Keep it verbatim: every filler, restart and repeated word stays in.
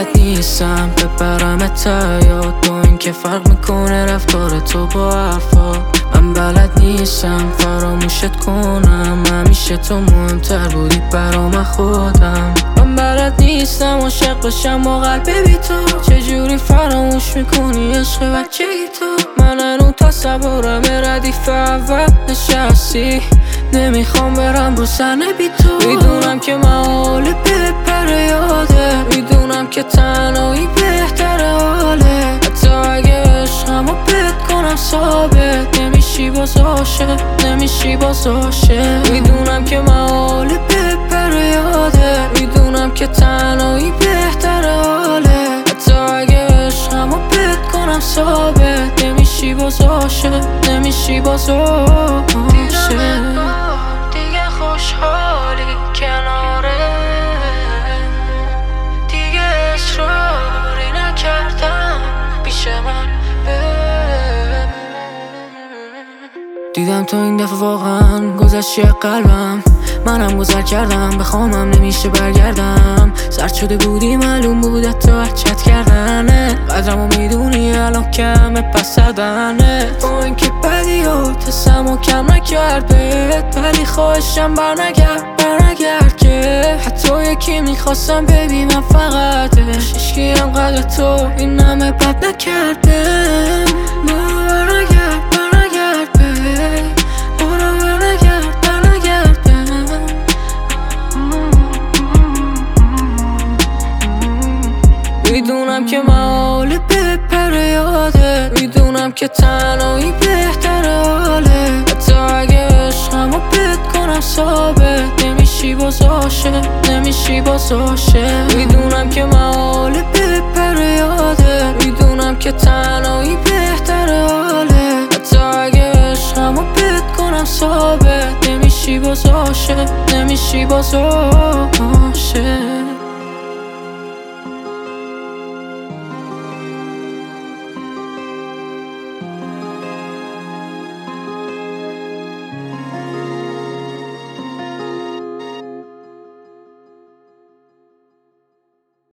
بلد نیستم ببرمت تا یاد با این که فرق میکنه رفتار تو با حرفا. من بلد نیستم فراموشت کنم، همیشه تو مهمتر بودی برام خودم. من بلد نیستم عاشق بشم با قلب بی تو، چجوری فراموش میکنی عشق بچگی تو. من هنو تصورم ردیف اول نشستی، نمیخوام برم رو صحنه بی تو. میدونم که محاله بپره یاده، میدونم که تنهایی بهتره حاله. حتی اگه عشقمو بد کنم ثابت نمیشی باز عاشق، نمیشی باز عاشق. میدونم که محاله بپره یاده، میدونم که تنهایی بهتره حاله. حتی اگه عشقمو بد کنم ثابت نمیشی باز عاشق، نمیشی باز عاشق. دیگه خوشحالی کناره، دیگه اصراری نکردم پیش من. دیدم تو این دفعه واقعا گذشتی قلبم، منم گذر کردم بخوامم نمیشه برگردم. سرد شده بودی معلوم بود حتی چت کردنه، قدرمو میدونی الان کمه پس سردنه. با اینکه بدی و تسمو کم نکرد بهت، ولی خواهشم برنگرد برنگرد که حتی یکی میخواستم ببینم فقط هیچکی هم قدر تو این همه بد نکرده. برو برنگرد برنگرد به، برو برنگرد برنگرد به. میدونم که محاله بپره یاده، میدونم که تنهایی بهتره حاله. حتی اگه عشقمو بد کنم ثابت نمیشی باز عاشق، نمیشی باز عاشق. میدونم که محاله بپره یاده، میدونم که تنهایی بهتره حاله. حتی اگه عشقمو بد کنم ثابت نمیشی باز عاشق، نمیشی باز عاشق.